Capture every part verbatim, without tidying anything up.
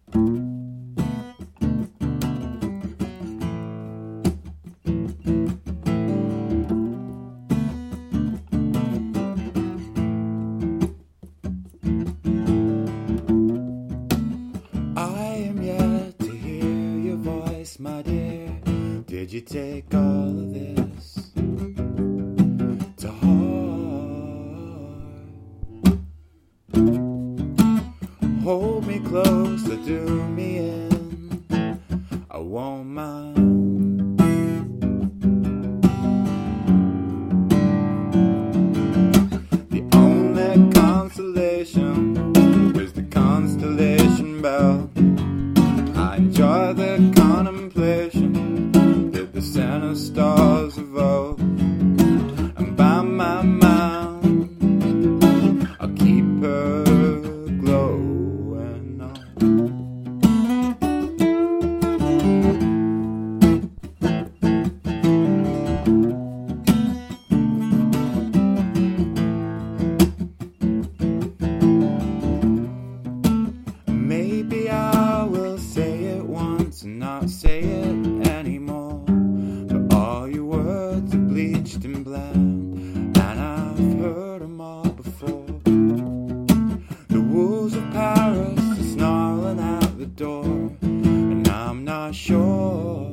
My dear, did you take all of this to heart? Hold me close, or do me in, I won't mind. The only consolation is the constellation bell. I enjoy the contemplation that the center stars evoke, and by my mind I'll keep her glowing on. Maybe I will say it once and not say it anymore, but all your words are bleached and bland, and I've heard them all before. The wolves of Paris are snarling out the door, and I'm not sure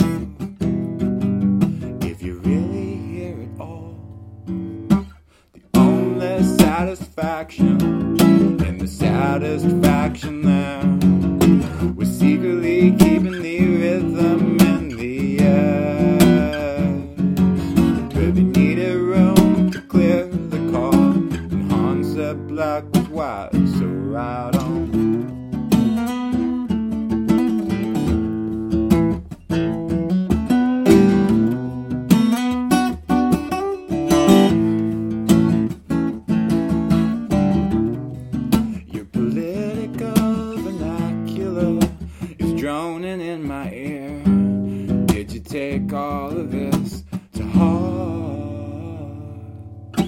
if you really hear it all. The only satisfaction in the satisfaction there was secretly keeping the rhythm in the air. But they needed room to clear the car, and Hans said black was white, so ride on. Droning in my ear, did you take all of this to heart?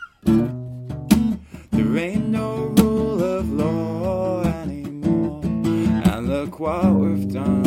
There ain't no rule of law anymore, and look what we've done.